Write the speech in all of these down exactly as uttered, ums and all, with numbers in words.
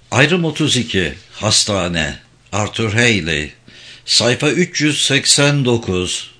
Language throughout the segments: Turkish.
Ayrım otuz iki, Hastane, Arthur Haley, sayfa üç yüz seksen dokuz.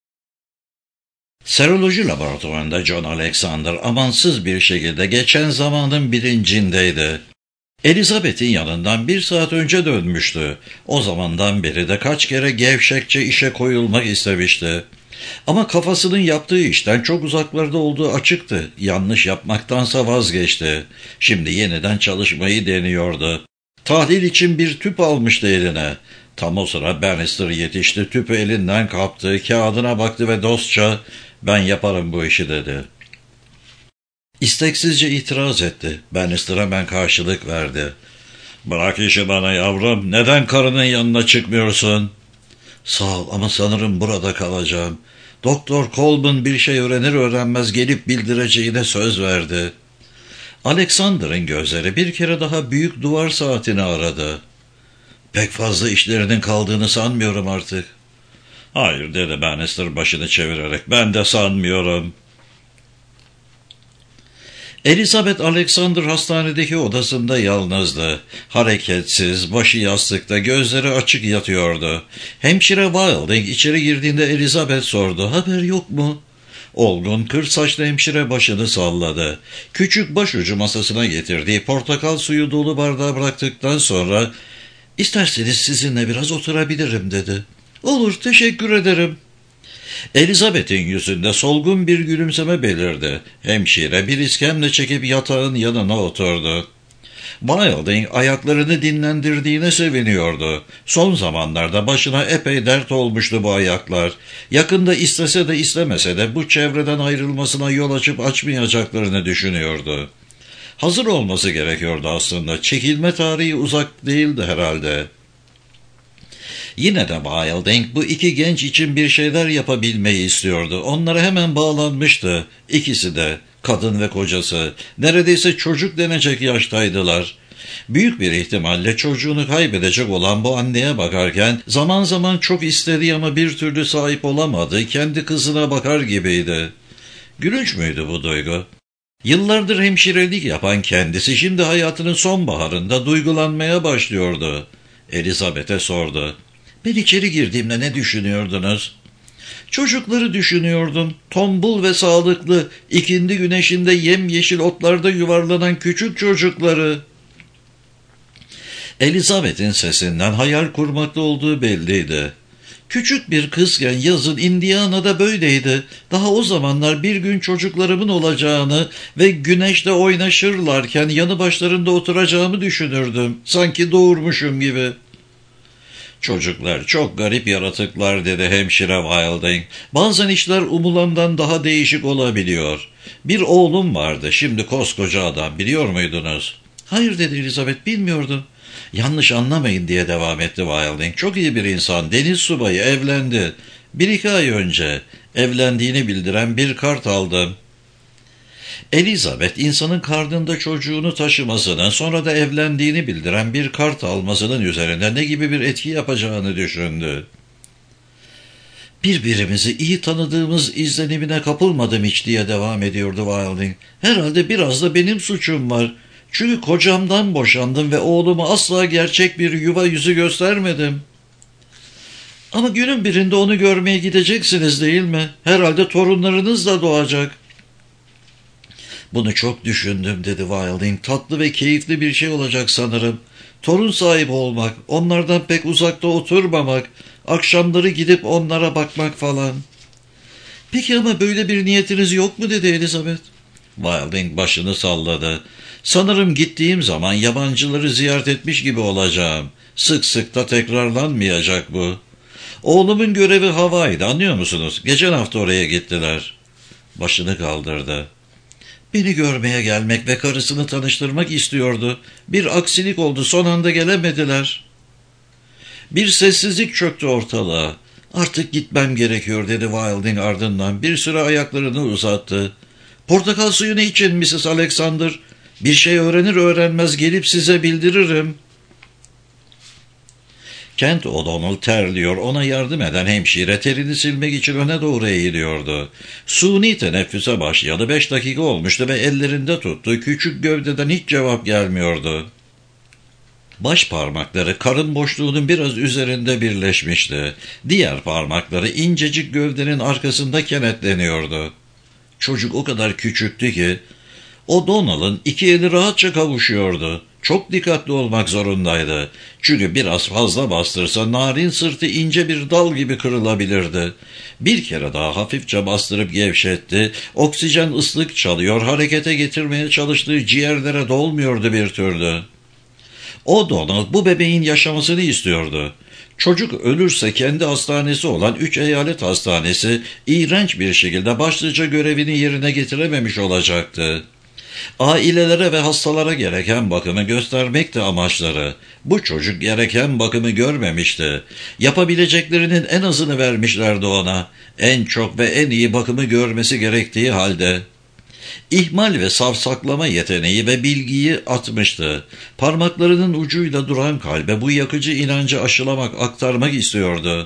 Seroloji laboratuvarında John Alexander amansız bir şekilde geçen zamanın bilincindeydi. Elizabeth'in yanından bir saat önce dönmüştü. O zamandan beri de kaç kere gevşekçe işe koyulmak istemişti. Ama kafasının yaptığı işten çok uzaklarda olduğu açıktı. Yanlış yapmaktansa vazgeçti. Şimdi yeniden çalışmayı deniyordu. Tahlil için bir tüp almıştı eline. Tam o sıra Bannister yetişti, tüpü elinden kaptı, kağıdına baktı ve dostça "Ben yaparım bu işi" dedi. İsteksizce itiraz etti. Bannister hemen karşılık verdi. "Bırak işi bana yavrum, neden karının yanına çıkmıyorsun?" "Sağ ol ama sanırım burada kalacağım. Doktor Colman bir şey öğrenir öğrenmez gelip bildireceğine söz verdi." Alexander'ın gözleri bir kere daha büyük duvar saatini aradı. "Pek fazla işlerinin kaldığını sanmıyorum artık." "Hayır," dedi Bannister başını çevirerek, "ben de sanmıyorum." Elizabeth Alexander hastanedeki odasında yalnızdı. Hareketsiz, başı yastıkta, gözleri açık yatıyordu. Hemşire Wilding içeri girdiğinde Elizabeth sordu. "Haber yok mu?" Olgun, kır saçlı hemşire başını salladı. Küçük başucu masasına getirdiği portakal suyu dolu bardağı bıraktıktan sonra "İsterseniz sizinle biraz oturabilirim" dedi. "Olur, teşekkür ederim." Elizabeth'in yüzünde solgun bir gülümseme belirdi. Hemşire bir iskemle çekip yatağın yanına oturdu. Wilding ayaklarını dinlendirdiğine seviniyordu. Son zamanlarda başına epey dert olmuştu bu ayaklar. Yakında istese de istemese de bu çevreden ayrılmasına yol açıp açmayacaklarını düşünüyordu. Hazır olması gerekiyordu aslında. Çekilme tarihi uzak değildi herhalde. Yine de Wilding bu iki genç için bir şeyler yapabilmeyi istiyordu. Onlara hemen bağlanmıştı. İkisi de, kadın ve kocası, neredeyse çocuk denecek yaştaydılar. Büyük bir ihtimalle çocuğunu kaybedecek olan bu anneye bakarken zaman zaman çok istedi ama bir türlü sahip olamadı, kendi kızına bakar gibiydi. Gülünç müydü bu duygu? Yıllardır hemşirelik yapan kendisi şimdi hayatının sonbaharında duygulanmaya başlıyordu. Elizabeth'e sordu. "Ben içeri girdiğimde ne düşünüyordunuz?" "Çocukları düşünüyordum. Tombul ve sağlıklı, ikindi güneşinde yemyeşil otlarda yuvarlanan küçük çocukları." Elizabeth'in sesinden hayal kurmakta olduğu belliydi. "Küçük bir kızken yazın Indiana'da böyleydi. Daha o zamanlar bir gün çocuklarımın olacağını ve güneşte oynaşırlarken yanı başlarında oturacağımı düşünürdüm. Sanki doğurmuşum gibi." "Çocuklar çok garip yaratıklar," dedi hemşire Wilding. "Bazen işler umulandan daha değişik olabiliyor. Bir oğlum vardı, şimdi koskoca adam, biliyor muydunuz?" "Hayır," dedi Elizabeth, "bilmiyordum." "Yanlış anlamayın," diye devam etti Wilding. "Çok iyi bir insan, deniz subayı, evlendi. Bir iki ay önce evlendiğini bildiren bir kart aldım." Elizabeth, insanın karnında çocuğunu taşımasının, sonra da evlendiğini bildiren bir kart almasının üzerinde ne gibi bir etki yapacağını düşündü. "Birbirimizi iyi tanıdığımız izlenimine kapılmadım hiç," diye devam ediyordu Wilding. "Herhalde biraz da benim suçum var. Çünkü kocamdan boşandım ve oğluma asla gerçek bir yuva yüzü göstermedim." "Ama günün birinde onu görmeye gideceksiniz değil mi? Herhalde torunlarınız da doğacak." "Bunu çok düşündüm," dedi Wilding. "Tatlı ve keyifli bir şey olacak sanırım. Torun sahibi olmak, onlardan pek uzakta oturmamak, akşamları gidip onlara bakmak falan." "Peki ama böyle bir niyetiniz yok mu?" dedi Elizabeth. Wilding başını salladı. "Sanırım gittiğim zaman yabancıları ziyaret etmiş gibi olacağım. Sık sık da tekrarlanmayacak bu. Oğlumun görevi havaydı, anlıyor musunuz? Geçen hafta oraya gittiler." Başını kaldırdı. "Beni görmeye gelmek ve karısını tanıştırmak istiyordu. Bir aksilik oldu, son anda gelemediler." Bir sessizlik çöktü ortalığa. "Artık gitmem gerekiyor," dedi Wilding ardından. Bir süre ayaklarını uzattı. "Portakal suyunu için missus Alexander. Bir şey öğrenir öğrenmez gelip size bildiririm." Kent O'Donnell terliyor, ona yardım eden hemşire terini silmek için öne doğru eğiliyordu. Suni teneffüse başlayalı beş dakika olmuştu ve ellerinde tuttuğu küçük gövdeden hiç cevap gelmiyordu. Baş parmakları karın boşluğunun biraz üzerinde birleşmişti. Diğer parmakları incecik gövdenin arkasında kenetleniyordu. Çocuk o kadar küçüktü ki O'Donnell'ın iki eli rahatça kavuşuyordu. Çok dikkatli olmak zorundaydı. Çünkü biraz fazla bastırsa narin sırtı ince bir dal gibi kırılabilirdi. Bir kere daha hafifçe bastırıp gevşetti. Oksijen ıslık çalıyor, harekete getirmeye çalıştığı ciğerlere dolmuyordu bir türlü. O'Donnell bu bebeğin yaşamasını istiyordu. Çocuk ölürse kendi hastanesi olan Üç Eyalet Hastanesi iğrenç bir şekilde başlıca görevini yerine getirememiş olacaktı. Ailelere ve hastalara gereken bakımı göstermekti amaçları. Bu çocuk gereken bakımı görmemişti. Yapabileceklerinin en azını vermişlerdi ona. En çok ve en iyi bakımı görmesi gerektiği halde. İhmal ve savsaklama yeteneği ve bilgiyi atmıştı. Parmaklarının ucuyla duran kalbe bu yakıcı inancı aşılamak, aktarmak istiyordu.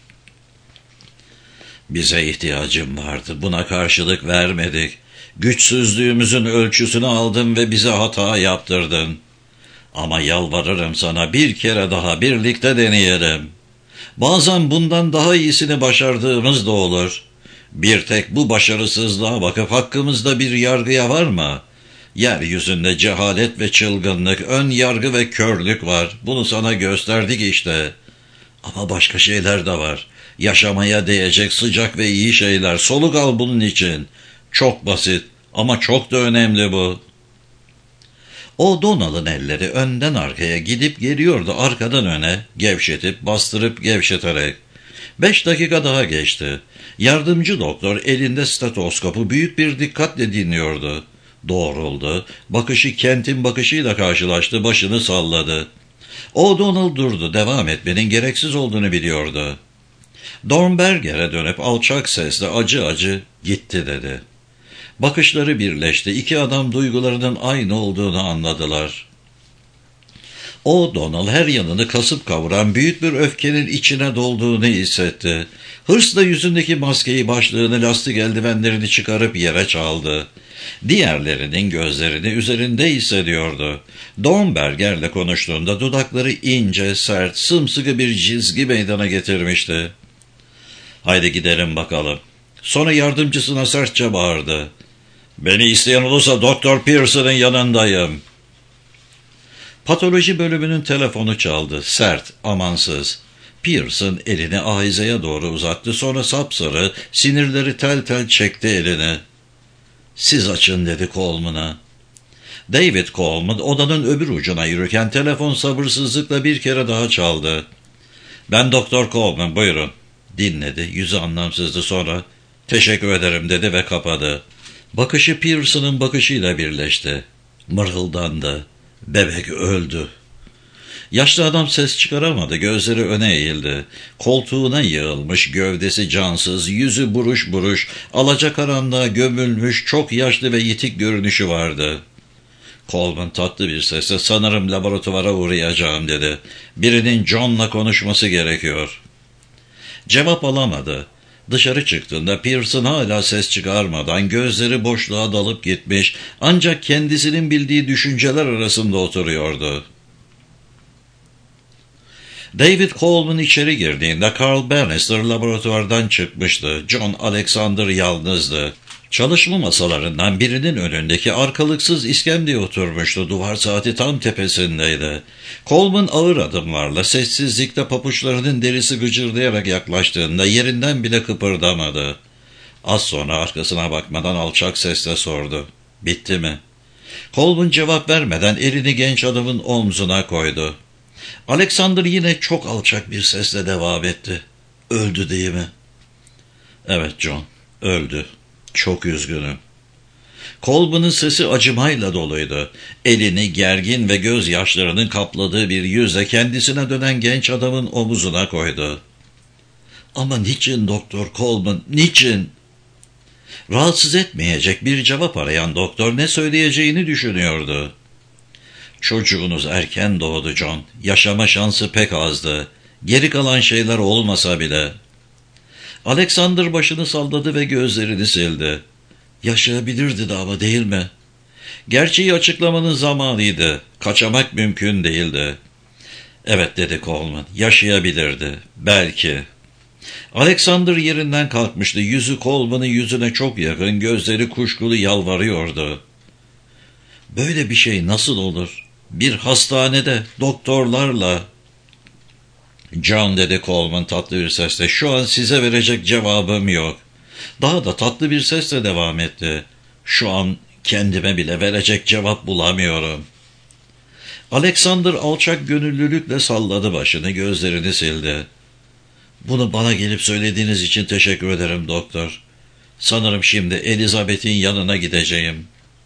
Bize ihtiyacım vardı. Buna karşılık vermedik. Güçsüzlüğümüzün ölçüsünü aldın ve bize hata yaptırdın. Ama yalvarırım sana, bir kere daha birlikte deneyelim. Bazen bundan daha iyisini başardığımız da olur. Bir tek bu başarısızlığa bakıp hakkımızda bir yargıya var mı? Yeryüzünde cehalet ve çılgınlık, ön yargı ve körlük var. Bunu sana gösterdik işte. Ama başka şeyler de var. Yaşamaya değecek sıcak ve iyi şeyler. Soluk al bunun için. Çok basit ama çok da önemli bu. O'Donnell'ın elleri önden arkaya gidip geliyordu, arkadan öne, gevşetip bastırıp gevşeterek. Beş dakika daha geçti. Yardımcı doktor elinde stetoskopu büyük bir dikkatle dinliyordu. Doğruldu, bakışı Kent'in bakışıyla karşılaştı, başını salladı. O'Donnell durdu, devam etmenin gereksiz olduğunu biliyordu. Dornberger'e dönüp alçak sesle acı acı gitti dedi. Bakışları birleşti. İki adam duygularının aynı olduğunu anladılar. O'Donnell her yanını kasıp kavuran büyük bir öfkenin içine dolduğunu hissetti. Hırsla yüzündeki maskeyi, başlığını, lastik eldivenlerini çıkarıp yere çaldı. Diğerlerinin gözlerini üzerinde hissediyordu. Dornberger'le konuştuğunda dudakları ince, sert, sımsıkı bir çizgi meydana getirmişti. "Haydi gidelim bakalım." Sonra yardımcısına sertçe bağırdı. "Beni isteyen olursa Doktor Pearson'ın yanındayım." Patoloji bölümünün telefonu çaldı. Sert, amansız. Pearson elini ahizeye doğru uzattı. Sonra sapsarı, sinirleri tel tel çekti elini. "Siz açın," dedi Coleman'a. David Coleman odanın öbür ucuna yürürken telefon sabırsızlıkla bir kere daha çaldı. "Ben Doktor Coleman, buyurun." Dinledi. Yüzü anlamsızdı, sonra "Teşekkür ederim," dedi ve kapadı. Bakışı Pearson'ın bakışıyla birleşti. Mırıldandı. "Bebek öldü." Yaşlı adam ses çıkaramadı. Gözleri öne eğildi. Koltuğuna yığılmış, gövdesi cansız, yüzü buruş buruş, alacakaranlığa gömülmüş, çok yaşlı ve yitik görünüşü vardı. Coleman tatlı bir sesle "Sanırım laboratuvara uğrayacağım," dedi. "Birinin John'la konuşması gerekiyor." Cevap alamadı. Dışarı çıktığında Pearson hala ses çıkarmadan gözleri boşluğa dalıp gitmiş, ancak kendisinin bildiği düşünceler arasında oturuyordu. David Coleman içeri girdiğinde Carl Bannister laboratuvardan çıkmıştı. John Alexander yalnızdı. Çalışma masalarından birinin önündeki arkalıksız iskemleye oturmuştu. Duvar saati tam tepesindeydi. Coleman ağır adımlarla sessizlikte papuçlarının derisi gıcırdayarak yaklaştığında yerinden bile kıpırdamadı. Az sonra arkasına bakmadan alçak sesle sordu. "Bitti mi?" Coleman cevap vermeden elini genç adamın omzuna koydu. Alexander yine çok alçak bir sesle devam etti. "Öldü değil mi?" "Evet John, öldü. Çok üzgünüm." Coleman'ın sesi acımayla doluydu. Elini gergin ve gözyaşlarının kapladığı bir yüzle kendisine dönen genç adamın omuzuna koydu. "Ama niçin Doktor Coleman, niçin?" Rahatsız etmeyecek bir cevap arayan doktor ne söyleyeceğini düşünüyordu. "Çocuğunuz erken doğdu John. Yaşama şansı pek azdı. Geri kalan şeyler olmasa bile." Alexander başını salladı ve gözlerini sildi. "Yaşayabilirdi de ama, değil mi?" Gerçeği açıklamanın zamanıydı. Kaçamak mümkün değildi. Evet dedi Coleman, yaşayabilirdi. Belki. Alexander yerinden kalkmıştı. Yüzü Coleman'ın yüzüne çok yakın, gözleri kuşkulu yalvarıyordu. Böyle bir şey nasıl olur? Bir hastanede, doktorlarla. John dedi Coleman tatlı bir sesle, şu an size verecek cevabım yok. Daha da tatlı bir sesle devam etti. Şu an kendime bile verecek cevap bulamıyorum. Alexander alçak gönüllülükle salladı başını, gözlerini sildi. Bunu bana gelip söylediğiniz için teşekkür ederim doktor. Sanırım şimdi Elizabeth'in yanına gideceğim.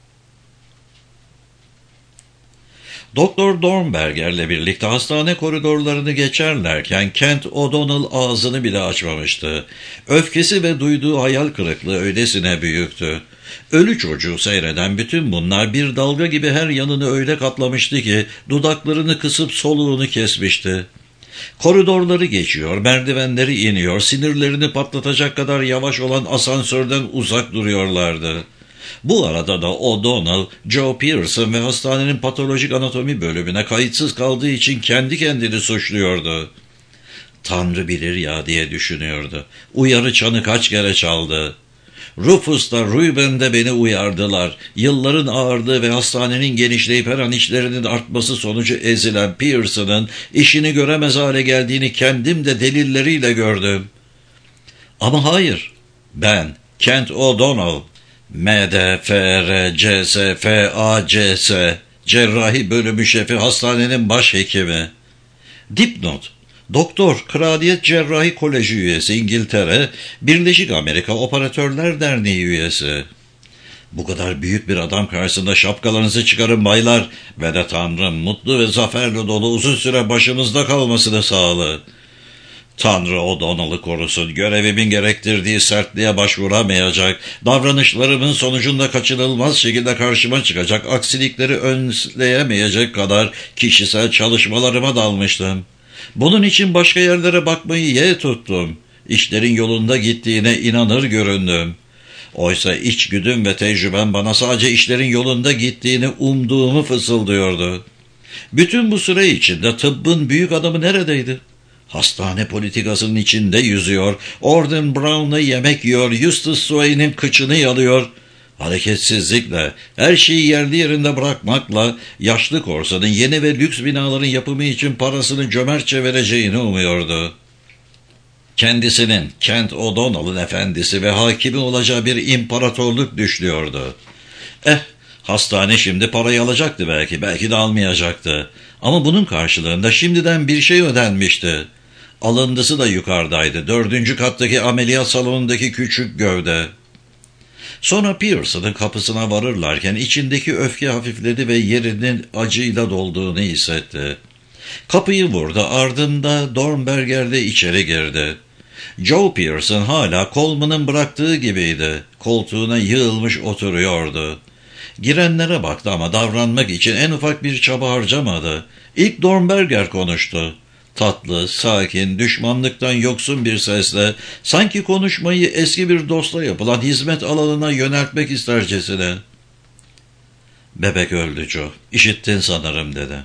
Doktor Dornberger'le birlikte hastane koridorlarını geçerlerken Kent O'Donnell ağzını bile açmamıştı. Öfkesi ve duyduğu hayal kırıklığı öylesine büyüktü. Ölü çocuğu seyreden bütün bunlar bir dalga gibi her yanını öyle kaplamıştı ki dudaklarını kısıp soluğunu kesmişti. Koridorları geçiyor, merdivenleri iniyor, sinirlerini patlatacak kadar yavaş olan asansörden uzak duruyorlardı. Bu arada da O'Donnell, Joe Pearson ve hastanenin patolojik anatomi bölümüne kayıtsız kaldığı için kendi kendini suçluyordu. Tanrı bilir ya diye düşünüyordu. Uyarı çanı kaç kere çaldı. Rufus da Reuben de beni uyardılar. Yılların ağırlığı ve hastanenin genişleyip her an işlerinin artması sonucu ezilen Pearson'ın işini göremez hale geldiğini kendim de delilleriyle gördüm. Ama hayır, ben Kent O'Donnell, M D F R C S F A C S, cerrahi bölümü şefi, hastanenin başhekimi. Dipnot: Doktor, Kraliyet Cerrahi Koleji üyesi, İngiltere, Birleşik Amerika Operatörler Derneği üyesi. Bu kadar büyük bir adam karşısında şapkalarınızı çıkarın baylar ve de Tanrım mutlu ve zaferle dolu uzun süre başımızda kalmasını sağlı. Tanrı O'Donnell'ı korusun, görevimin gerektirdiği sertliğe başvuramayacak, davranışlarımın sonucunda kaçınılmaz şekilde karşıma çıkacak aksilikleri önleyemeyecek kadar kişisel çalışmalarıma dalmıştım. Bunun için başka yerlere bakmayı yeğ tuttum. İşlerin yolunda gittiğine inanır göründüm. Oysa içgüdüm ve tecrübem bana sadece işlerin yolunda gittiğini umduğumu fısıldıyordu. Bütün bu süre içinde tıbbın büyük adamı neredeydi? Hastane politikasının içinde yüzüyor, Orden Brown'la yemek yiyor, Eustace Sway'nin kıçını yalıyor. Hareketsizlikle, her şeyi yerli yerinde bırakmakla, yaşlı korsanın yeni ve lüks binaların yapımı için parasını cömertçe vereceğini umuyordu. Kendisinin, Kent O'Donnell'ın efendisi ve hakimi olacağı bir imparatorluk düşlüyordu. Eh, hastane şimdi parayı alacaktı belki, belki de almayacaktı. Ama bunun karşılığında şimdiden bir şey ödenmişti. Alındısı da yukarıdaydı, dördüncü kattaki ameliyat salonundaki küçük gövde. Sonra Pearson'ın kapısına varırlarken içindeki öfke hafifledi ve yerinin acıyla dolduğunu hissetti. Kapıyı vurdu, ardında Dornberger de içeri girdi. Joe Pearson hala Coleman'ın bıraktığı gibiydi. Koltuğuna yığılmış oturuyordu. Girenlere baktı ama davranmak için en ufak bir çaba harcamadı. İlk Dornberger konuştu. Tatlı, sakin, düşmanlıktan yoksun bir sesle, sanki konuşmayı eski bir dostla yapılan hizmet alanına yöneltmek istercesine. "Bebek öldü Joe, işittin sanırım" dedi.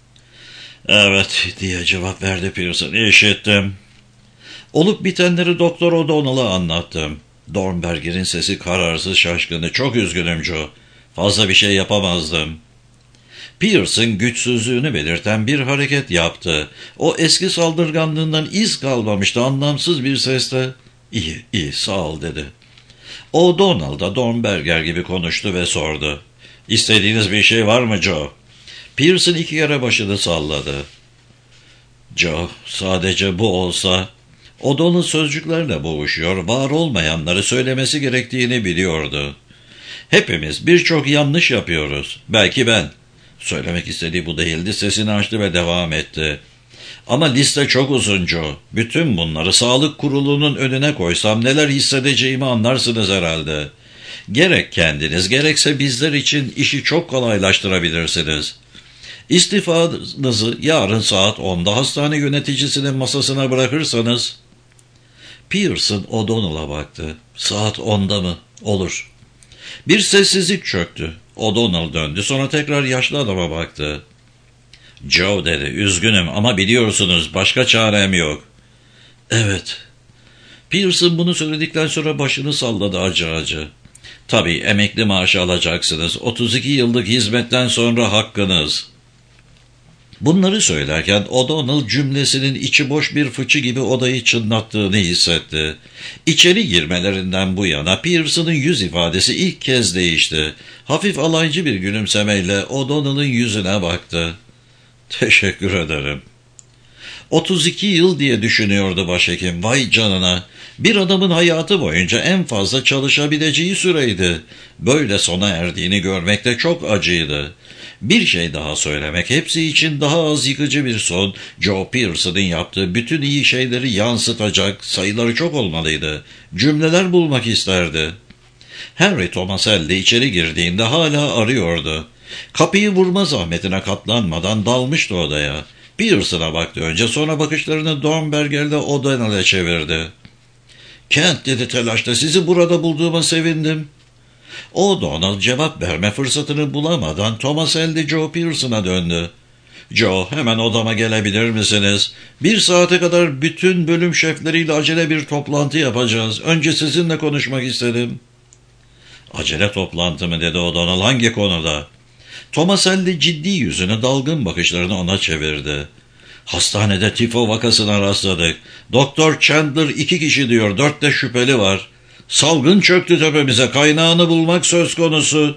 "Evet" diye cevap verdi Pearson, "işittim." Olup bitenleri Doktor O'Donnell'a anlattım. Dornberger'in sesi kararsız, şaşkındı. "Çok üzgünüm Joe, fazla bir şey yapamazdım." Pearson güçsüzlüğünü belirten bir hareket yaptı. O eski saldırganlığından iz kalmamıştı, anlamsız bir sesle. "İyi, iyi, sağ ol" dedi. O'Donnell da Dornberger gibi konuştu ve sordu. "İstediğiniz bir şey var mı Joe?" Pearson iki kere başını salladı. "Joe, sadece bu olsa..." O'Donnell sözcüklerle boğuşuyor, var olmayanları söylemesi gerektiğini biliyordu. "Hepimiz birçok yanlış yapıyoruz. Belki ben." Söylemek istediği bu değildi. Sesini açtı ve devam etti. "Ama liste çok uzun Joe. Bütün bunları sağlık kurulunun önüne koysam neler hissedeceğimi anlarsınız herhalde. Gerek kendiniz, gerekse bizler için işi çok kolaylaştırabilirsiniz. İstifanızı yarın saat onda hastane yöneticisinin masasına bırakırsanız..." Pearson O'Donnell'a baktı. "Saat onda mı? Olur." Bir sessizlik çöktü. O'Donnell döndü, sonra tekrar yaşlı adama baktı. Joe dedi, üzgünüm ama biliyorsunuz başka çarem yok. Evet. Pearson bunu söyledikten sonra başını salladı acı acı. Tabii emekli maaşı alacaksınız. otuz iki yıllık hizmetten sonra hakkınız. Bunları söylerken O'Donnell cümlesinin içi boş bir fıçı gibi odayı çınlattığını hissetti. İçeri girmelerinden bu yana Pearson'ın yüz ifadesi ilk kez değişti. Hafif alaycı bir gülümsemeyle O'Donnell'ın yüzüne baktı. Teşekkür ederim. otuz iki yıl diye düşünüyordu başhekim. Vay canına. Bir adamın hayatı boyunca en fazla çalışabileceği süreydi. Böyle sona erdiğini görmek de çok acıydı. Bir şey daha söylemek, hepsi için daha az yıkıcı bir son, Joe Pearson'ın yaptığı bütün iyi şeyleri yansıtacak, sayıları çok olmalıydı. Cümleler bulmak isterdi. Henry Tomaselli içeri girdiğinde hala arıyordu. Kapıyı vurma zahmetine katlanmadan dalmıştı odaya. Pearson'a baktı önce, sonra bakışlarını Dornberger'le O'Donnell'e çevirdi. Kent dedi telaşla, sizi burada bulduğuma sevindim. O'Donnell cevap verme fırsatını bulamadan Tomaselli Joe Pearson'a döndü. Joe, hemen odama gelebilir misiniz? Bir saate kadar bütün bölüm şefleriyle acele bir toplantı yapacağız. Önce sizinle konuşmak istedim. Acele toplantı mı dedi O'Donnell, hangi konuda? Tomaselli ciddi yüzünü, dalgın bakışlarını ona çevirdi. Hastanede tifo vakasına rastladık. Doktor Chandler iki kişi diyor, dört de şüpheli var. Salgın çöktü tepemize, kaynağını bulmak söz konusu.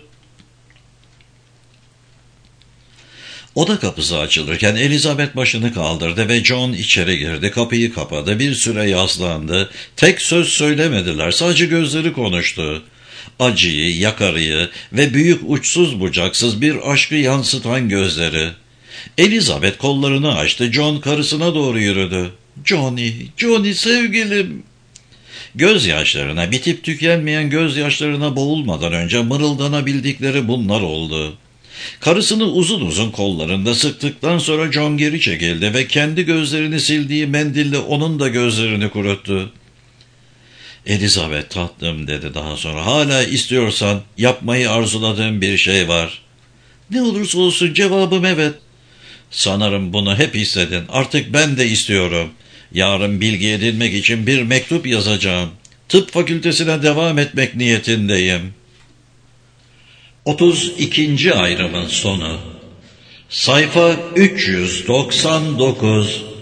Oda kapısı açılırken Elizabeth başını kaldırdı ve John içeri girdi, kapıyı kapadı, bir süre yaslandı. Tek söz söylemediler, sadece gözleri konuştu. Acıyı, yakarıyı ve büyük uçsuz bucaksız bir aşkı yansıtan gözleri. Elizabeth kollarını açtı, John karısına doğru yürüdü. Johnny, Johnny sevgilim. Gözyaşlarına, bitip tükenmeyen gözyaşlarına boğulmadan önce mırıldanabildikleri bunlar oldu. Karısını uzun uzun kollarında sıktıktan sonra John geri çekildi ve kendi gözlerini sildiği mendille onun da gözlerini kuruttu. Elizabeth tatlım dedi daha sonra, hala istiyorsan yapmayı arzuladığım bir şey var. Ne olursa olsun, cevabım evet. Sanırım bunu hep istedin, artık ben de istiyorum. Yarın bilgi edinmek için bir mektup yazacağım. Tıp fakültesine devam etmek niyetindeyim. otuz ikinci ayrımın sonu. Sayfa üç yüz doksan dokuz.